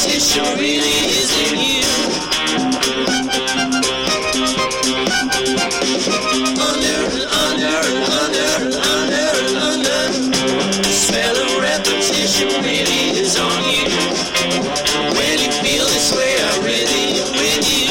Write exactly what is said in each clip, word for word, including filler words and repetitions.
repetition really is in you. Under and under and under and under and under. The spell of repetition really is on you. When you feel this way, I really am with you.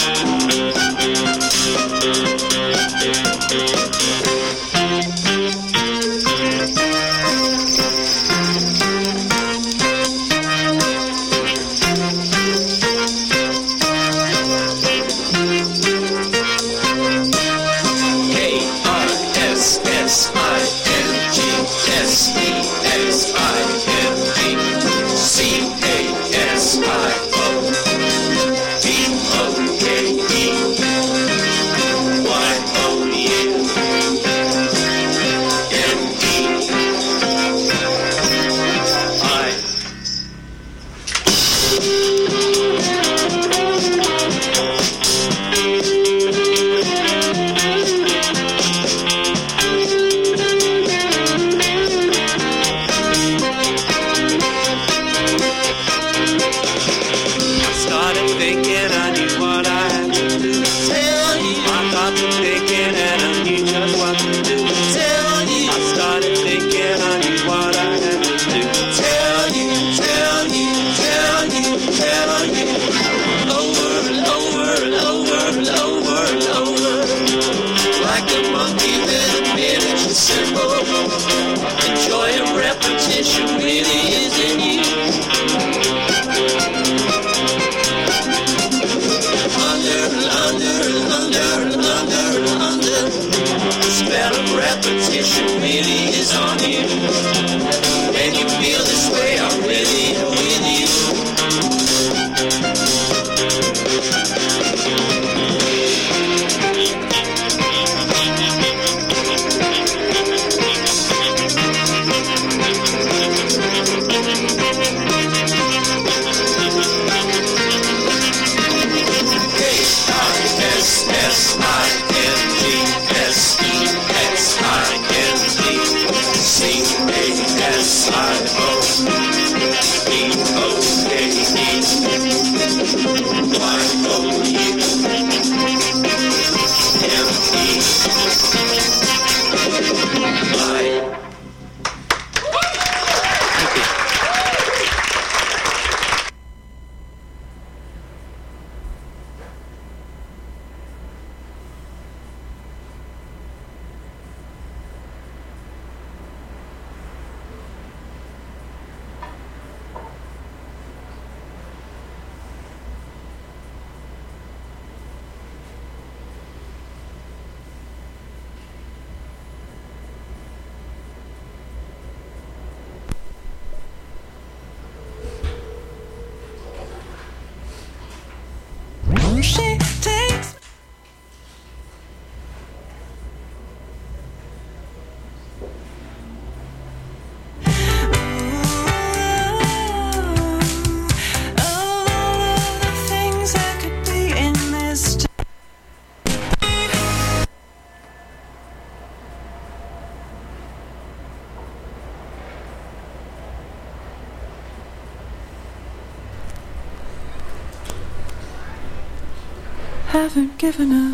Haven't given up.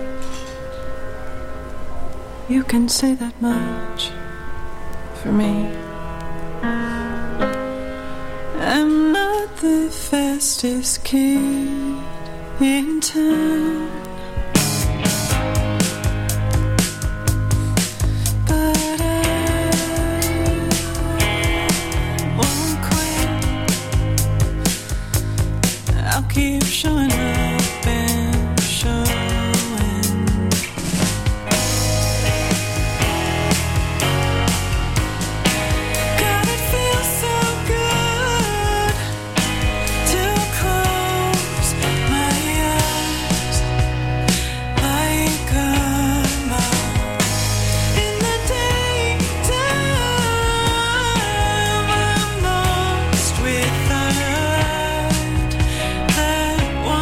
You can say that much for me. I'm not the fastest kid in town, but I won't quit. I'll keep showing up. That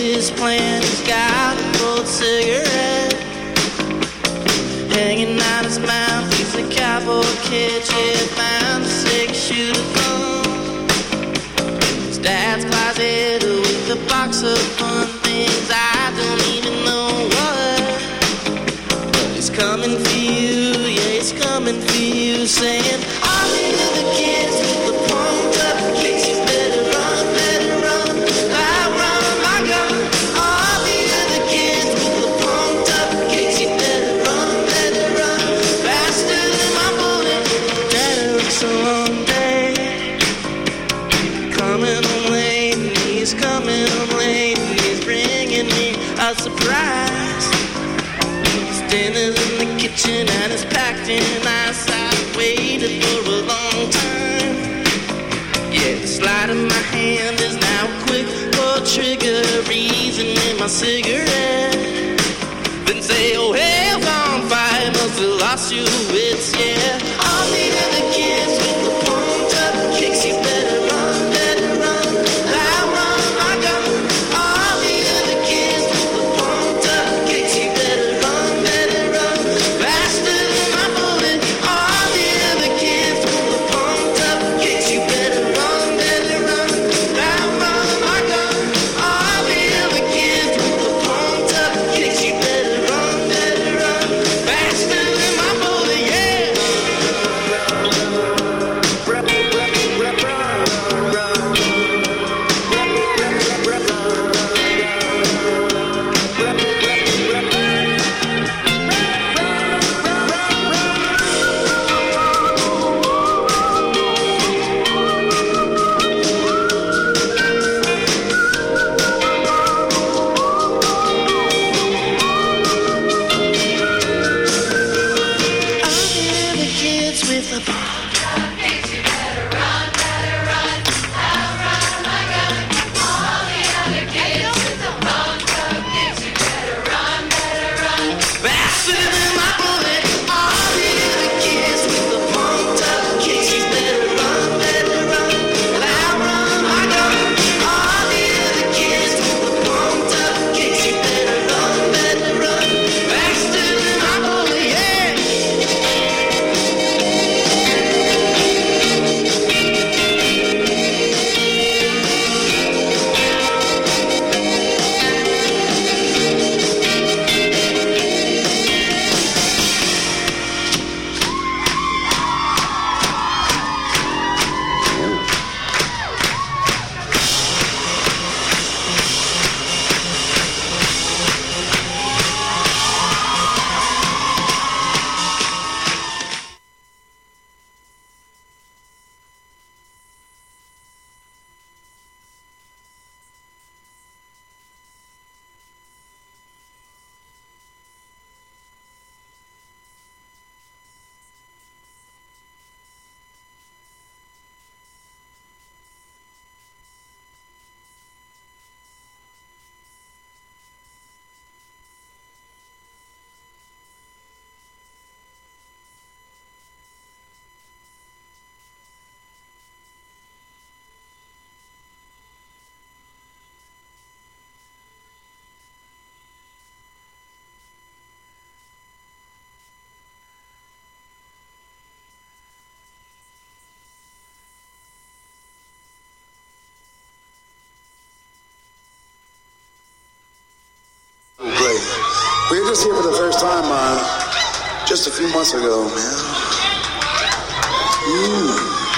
his plan. He's got a cold cigarette hanging out his mouth. He's a cowboy kid, yeah, found a six-shooter gun. His dad's closet with a box of fun things I don't even know what. But he's coming for you, yeah, he's coming for you, saying all the other kids with the pumped up kicks, you better run, better run. I run my gun. All the other kids with the pumped up kicks, you better run, better run. Faster than my bullet. Better, it's a long day. Coming home late, and he's coming home late, and he's bringing me a surprise. His dinner's in the kitchen and it's packed in ice. I've waited for a long time. Yeah, the slide of my hand is now quick pull trigger, reason in my cigarette. Then say, oh, hell's on fire, must have lost your wits, yeah. All the other kids with the pumped up kicks, you better run, better run. I run my gun. All the other kids with the pumped up kicks, you better run, better run. Faster than my bullet. All the other kids with the pumped up kicks, you better run, better run. I run my gun. All the other kids with the pumped up kicks, you better run, better run. Faster than my bullet, yeah. All the other kids with the faster than my bullet. All the other kids with the pumped up kicks, you better run, better run. And I run my gun. All the other kids with the pumped up kicks, you better run, better run. Faster than my bullet, yeah. Great. We were just here for the first time, uh, just a few months ago, man. Mm.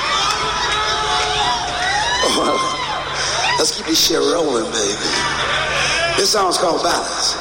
Oh, let's keep this shit rolling, baby. This song's called Balance.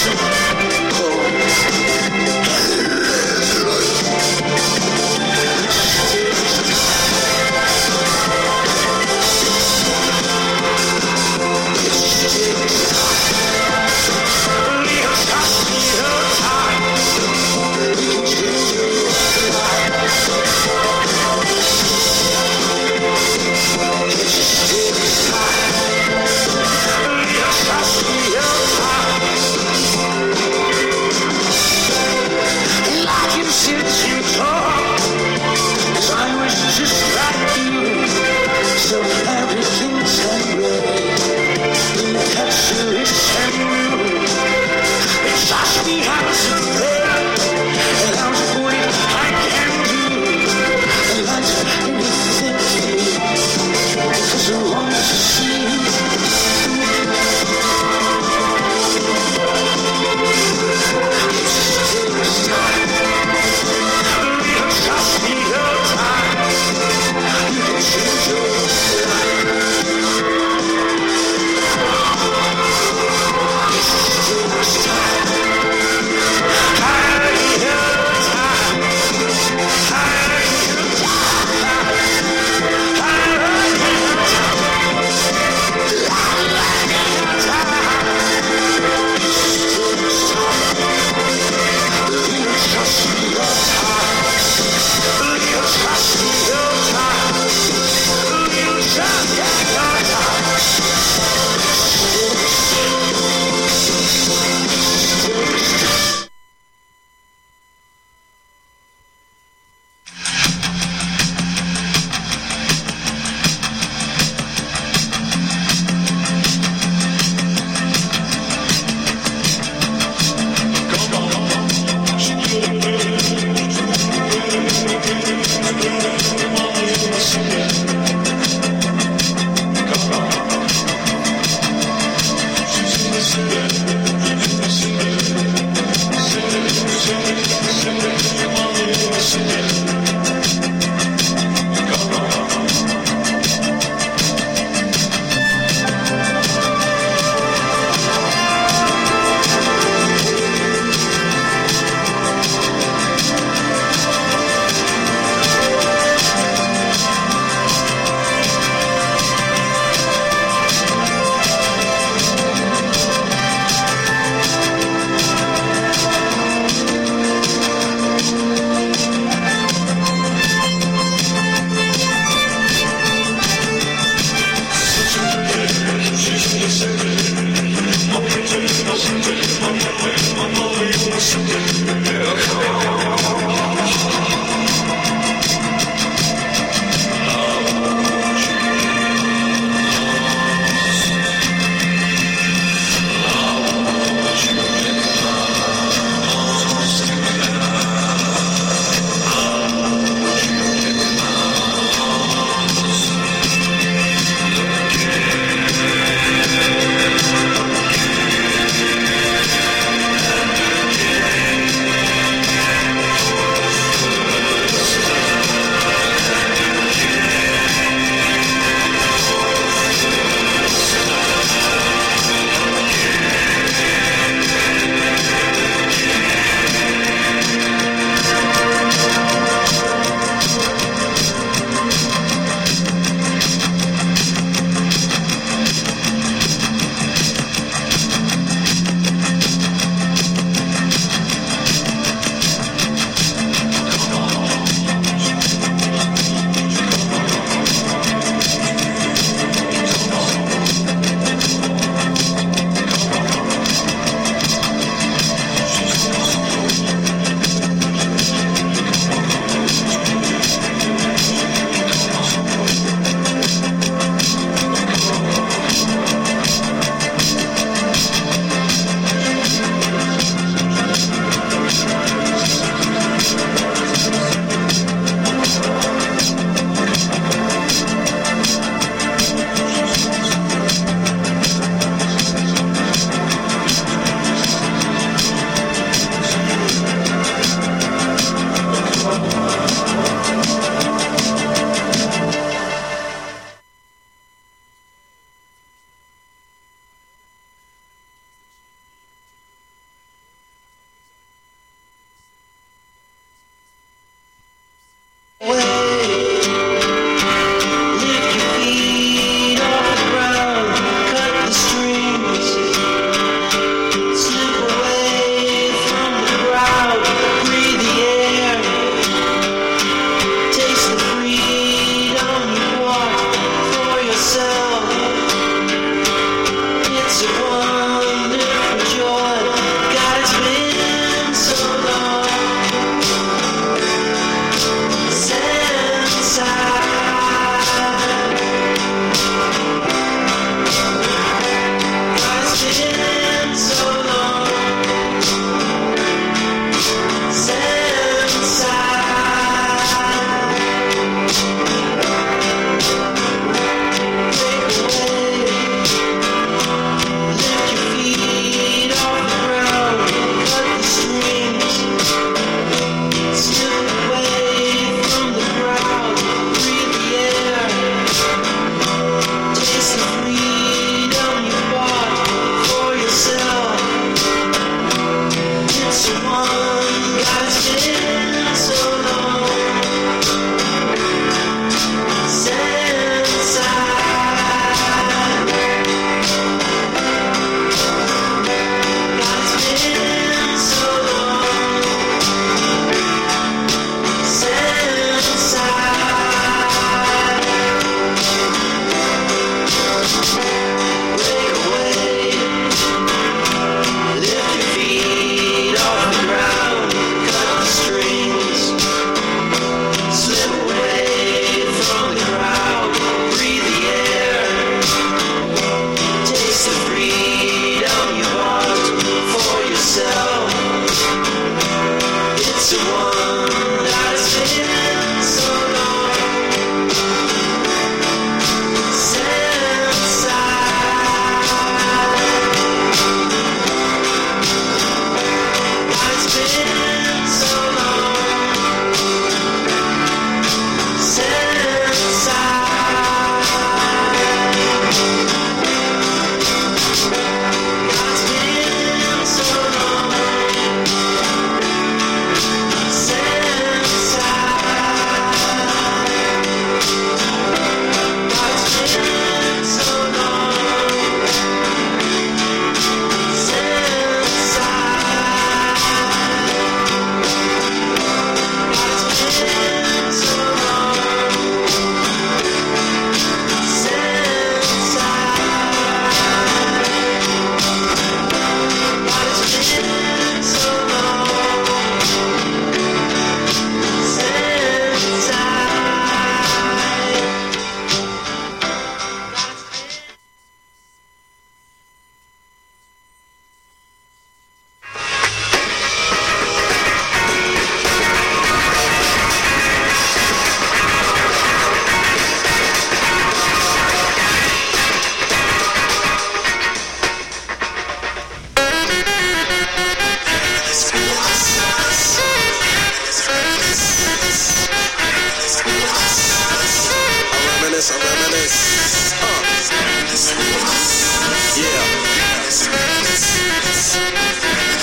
It's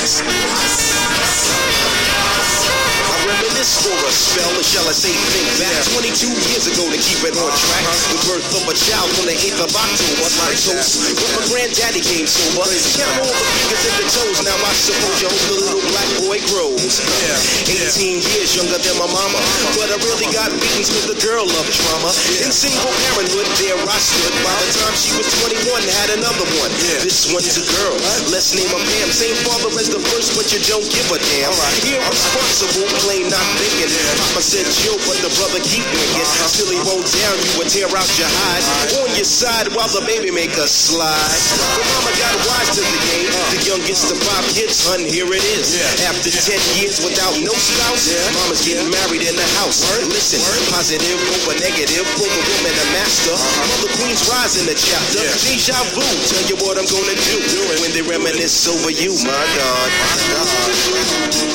I reminisce for a spell, or shall I say think back twenty-two years ago to keep it on track. The birth of a child on the eighth of October. I toast when my granddaddy came sober. Count all the fingers and the toes. Now I suppose you hope the little black boy grows. eighteen years younger than my mama, but I really got beatings with the girl of trauma. In single parenthood, there I stood. By the time she was twenty-one, had another one. This one's a girl. Let's name her Pam. Same father as the first, but you don't give a damn. Irresponsible, plain not thinking. Papa said chill, but the brother keep winking. Till he won't down you and tear out your hide. On your side while the baby make a slide. The mama got wise to the game. The youngest of five kids, hun, here it is. After ten years without no spouse, mama's getting married in the house. Listen, positive over negative, for the woman a master. Mother Queen's rise in the chapter. Deja vu, tell you what I'm gonna do when they reminisce over you, my God. My God.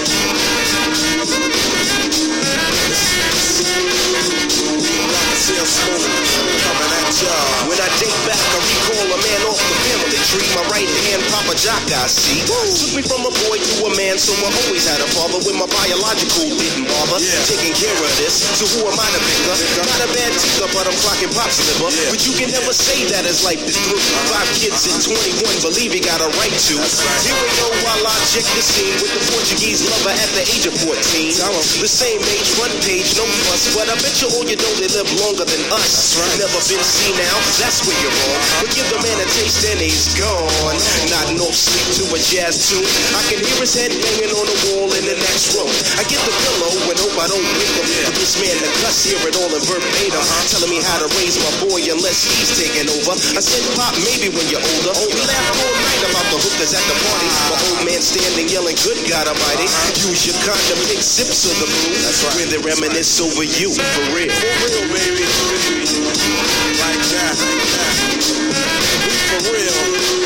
When I date back, I recall a man off the family tree. My right hand, Papa Jock, I see. Took me from a boy to a man, so I always had a father. When my biological didn't bother taking care of this. So who am I to pick up? Not a bad ticker, but I'm clocking Pop's liver. But you can never say that as life is through. Five kids at twenty-one, believe he got a right to. Here we go while I check the scene with the Portuguese lover at the age of fourteen. The same age, front page, no fuss, but I bet you all you know they live longer than us. Never been seen now, that's where you're wrong. But give the man a taste and he's gone. Nodding off sleep to a jazz tune. I can hear his head banging on the wall in the next room. I get the pillow and hope I don't wake him. But this man the cuss, hear it all in verbatim. Telling me how to raise my boy unless he's taking over. I said, Pop, maybe when you're older. We laughed all night about the hookers at the party. My old man standing yelling, good God Almighty. Use your condom, take sips of the brew. When they reminisce over you, for real. For real, baby. Like that, like that. For real.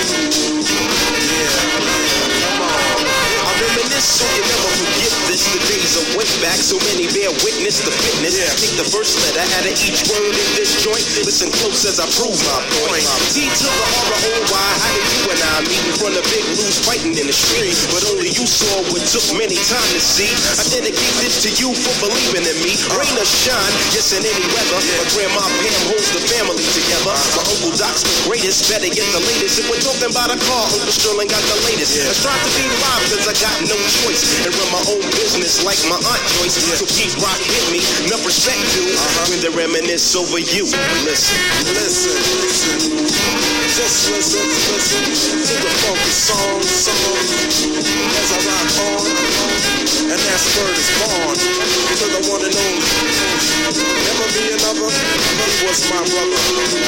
Yeah. Come on. I reminisce so you never forget this. The days are way back, so many bear witness the fitness. Take the first letter out of each word in this joint. Listen close as I prove my point. T to the R O Y, how did you and I meet in front of Big Lou's fighting in the street? But only you saw what took many time to see. I dedicate this to you for believing in me. Rain or shine, yes in any weather. My grandma Pam holds the family together. My Uncle Doc's the greatest, better get the latest. If we're talking about a car, Uncle Sterling got the latest. I strive to be live cause I got no choice. And run my own business like my Aunt Joyce. So keep rock hit me, enough respect due. When they reminisce over you. Listen, listen, listen. Just listen, listen to the funky song, song. As I rock on, and that word is born. To the one and only. Never be another, he was my brother.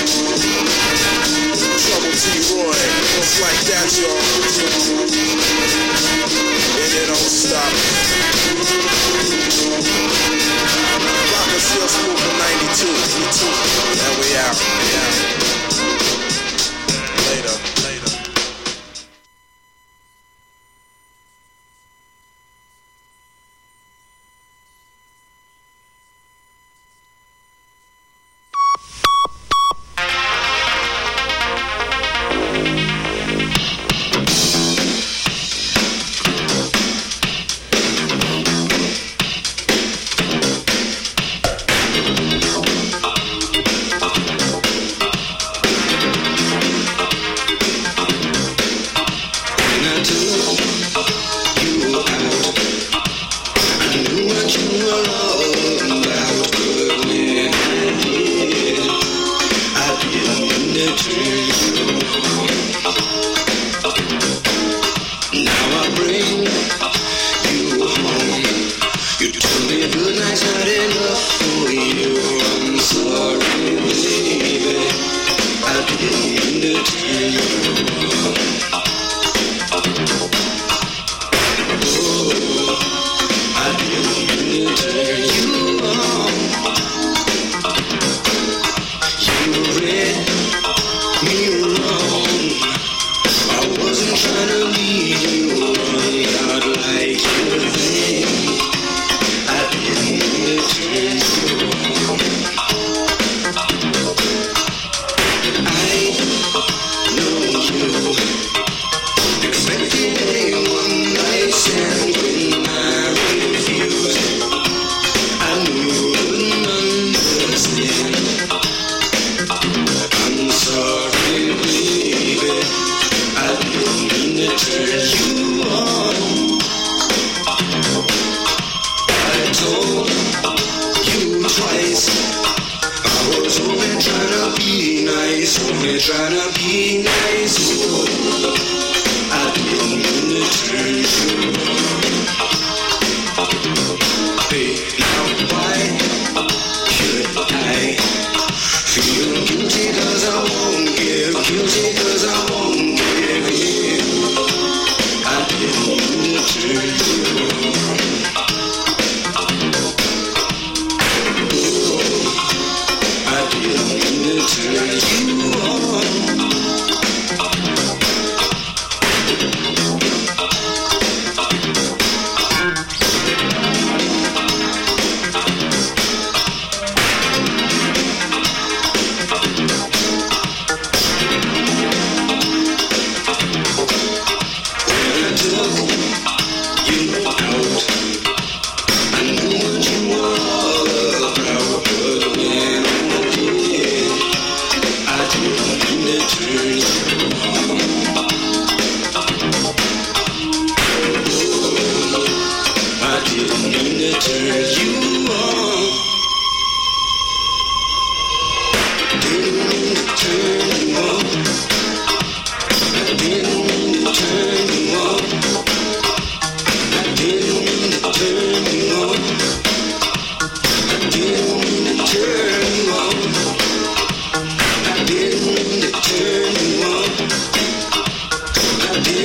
Trouble T-Roy, just like that, y'all. And it don't stop. Rockers still smooth for ninety-two. And we out. Later, later. trying to be nice. Whoa, I didn't mean to turn you on. Hey, now why should I feel guilty cause I won't give, guilty cause I won't give in. I didn't mean to turn you on. I didn't mean to turn you on.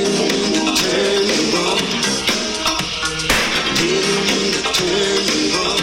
Turn you on.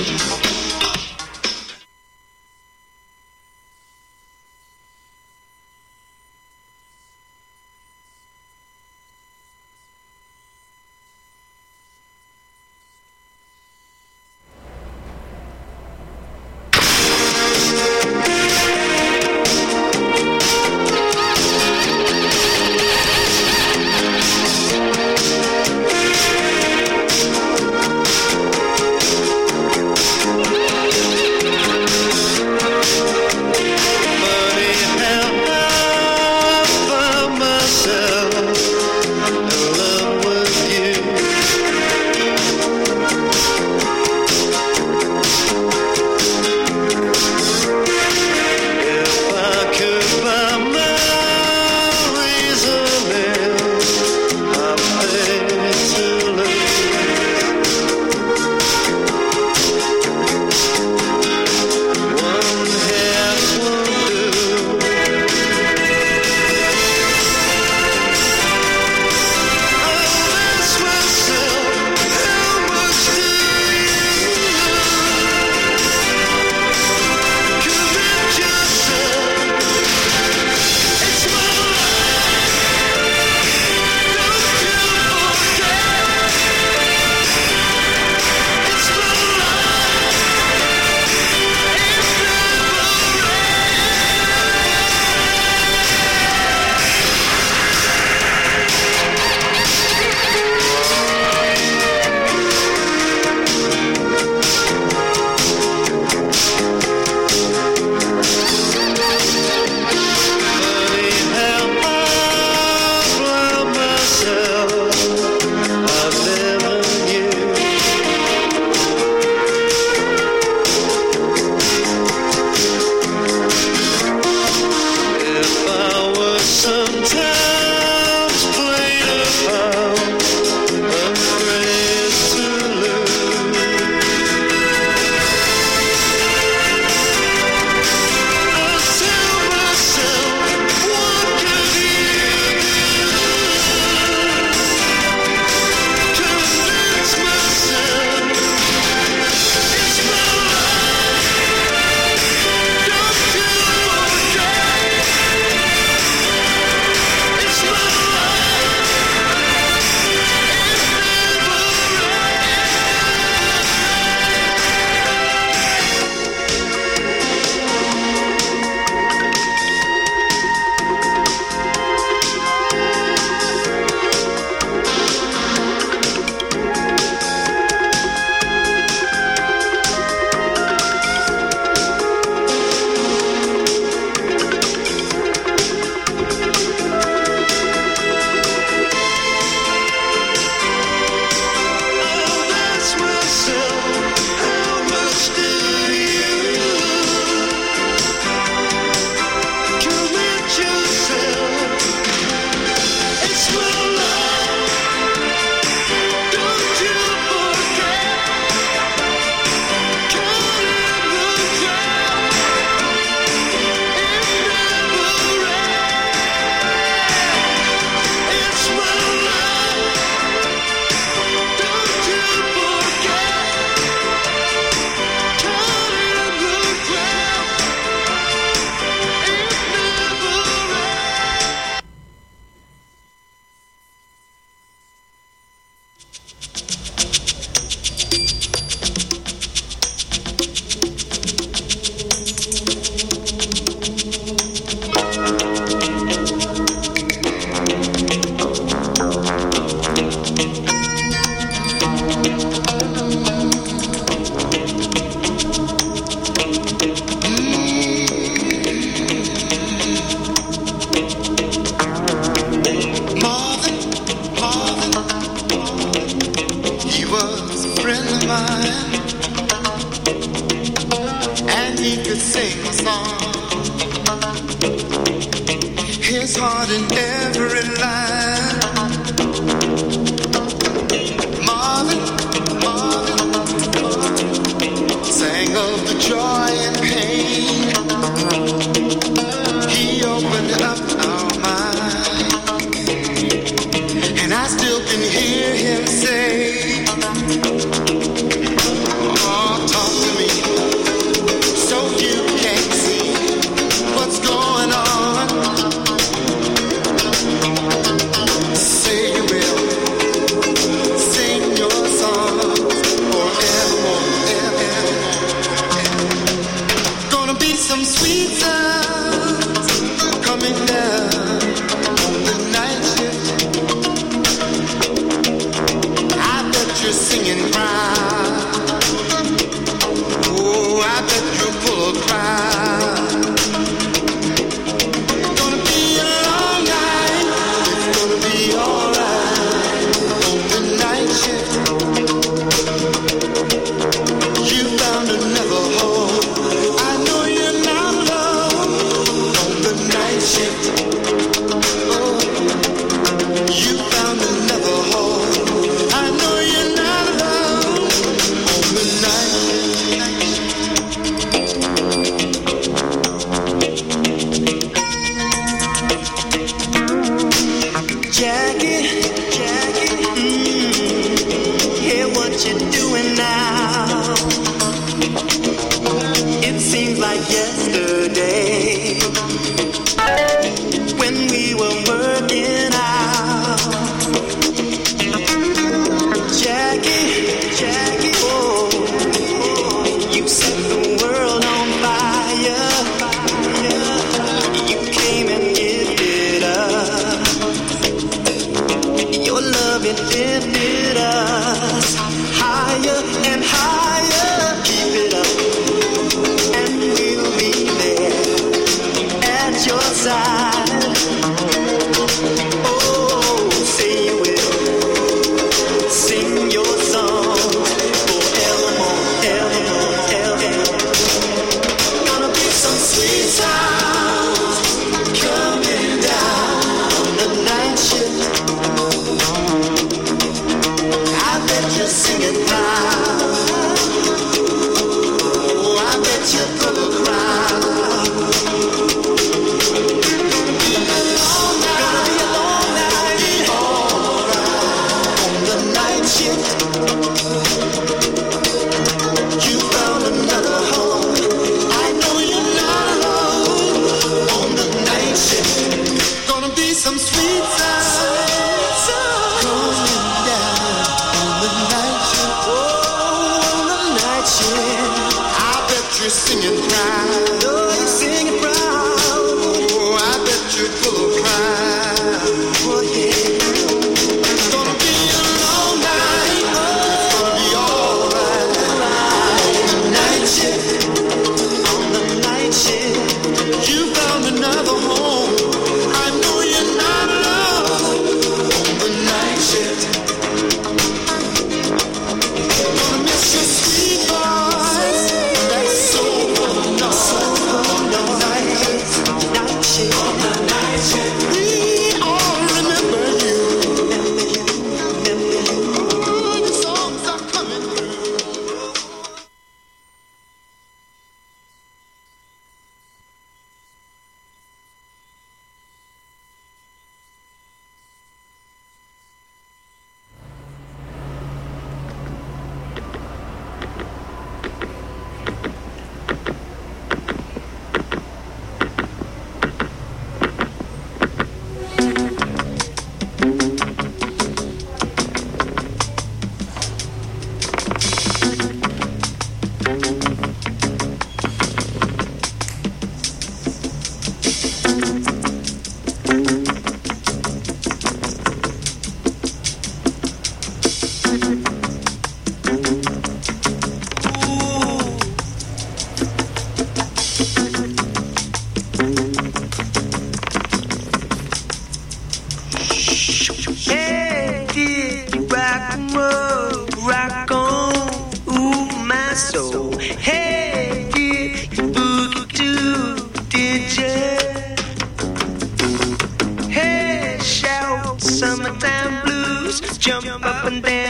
was a friend of mine, and he could sing a song. His heart in every line. Marvin, Marvin, Marvin sang of the joy and pain. He opened up our mind, and I still can hear him say, oh, talk to me so you can see what's going on. Say you will sing your songs forevermore, evermore. Gonna be some sweet sounds coming down the night shift. I bet you're singing proud. Oh, I bet you're full of pride. Gonna be a long night. It's gonna be alright on the night shift. You found another home. I know you're not alone on the night shift. Oh, you found another home. I know you're not alone on the night shift. Jackie, Jackie, mm, hear what you're doing now. It seems like yesterday when we were working out. Jackie, Jackie, oh, you set the world on fire. You came and gifted us. Your love, it lifted us higher and higher. Keep it up, and we'll be there at your side. Oh, say you will sing your songs forevermore, evermore, evermore. Gonna be some sweet sounds coming down on the night shift. I bet you're singing loud. Oh, I bet you're full of pride. Gonna be a long night, alright on the night shift. You found another home. I know you're not alone on the night shift. Gonna be some sweet sounds coming down on the night shift. Oh, on the night shift. I bet you're singing proud. Oh, you're singing proud. Oh, I bet you're full of pride. Oh, yeah. It's gonna be a long night. It's gonna be alright on the night shift. On the night shift. You found another home. I know you're not alone on the night shift. Gonna miss your sweet voice. That's so nice. On the night shift. Night shift. On the night shift. We all remember you. Remember you. Ooh, the songs are coming through. rock and roll, rock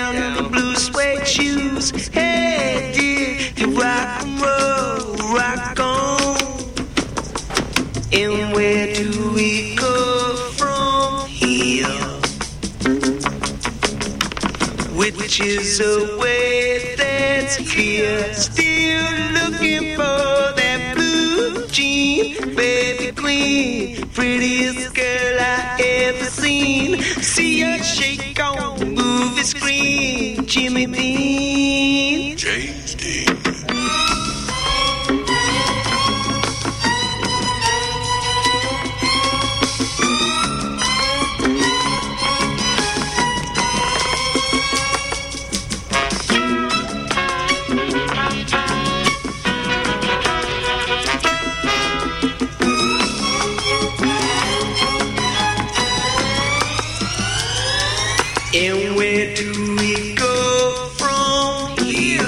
down in the blue suede shoes. Hey dear, you rock and roll, rock on. And where do we go from here? Which is a way that's clear. Still looking for that blue jean, baby queen, prettiest girl I ever seen. See her shake on the movie screen, Jimmy Bean. Jay's D. And where do we go from here?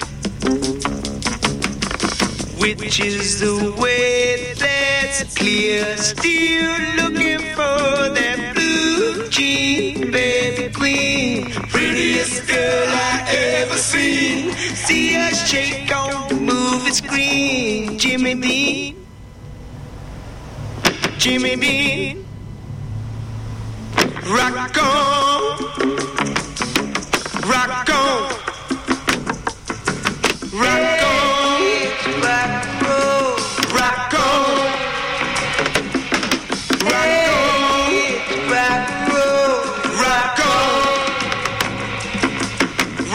Which is the way that's clear. Still looking for that blue jean, baby queen, prettiest girl I ever seen. See her shake on the movie screen, Jimmy Bean, Jimmy Bean. Rock on, rock on, rock on, rock on, rock on, rock on, rock on, rock on,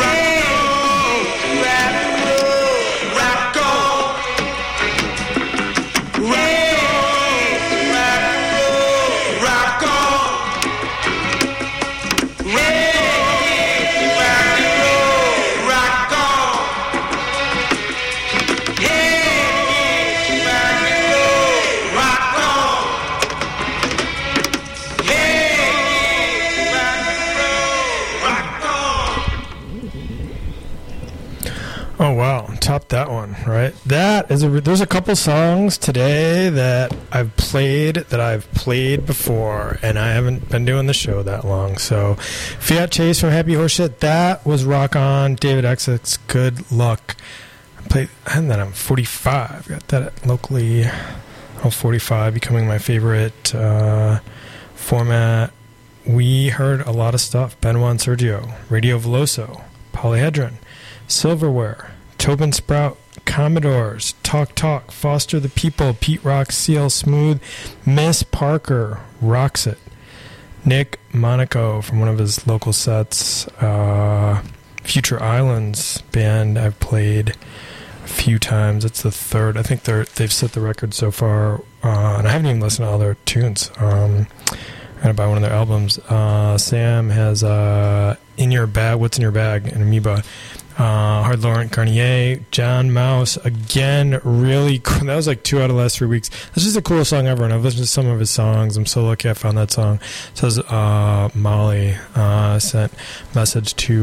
rock on, rock on. Oh wow, top that one, right? That is a there's a couple songs today that I've played that I've played before, and I haven't been doing the show that long. So, Fiat Chase from Happy Horseshit, that was Rock On. David Essex, Good Luck. I played, and then I'm forty-five. Got that locally. Oh, forty-five becoming my favorite uh, format. We heard a lot of stuff. Benoit and Sergio, Radio Veloso, Polyhedron, Silverware, Tobin Sprout, Commodores, Talk Talk, Foster the People, Pete Rock, C L Smooth, Miss Parker, Rocks It, Nick Monaco from one of his local sets, uh, Future Islands band I've played a few times. It's the third. I think they're they've set the record so far, uh, and I haven't even listened to all their tunes. Um, I'm gonna buy one of their albums. Uh, Sam has uh, In Your Bag, What's in Your Bag, and Amoeba. Uh, Hard Laurent Garnier, John Mouse, again, really cool. That was like two out of the last three weeks. This is the coolest song ever, and I've listened to some of his songs. I'm so lucky I found that song. It says uh, Molly uh, sent message to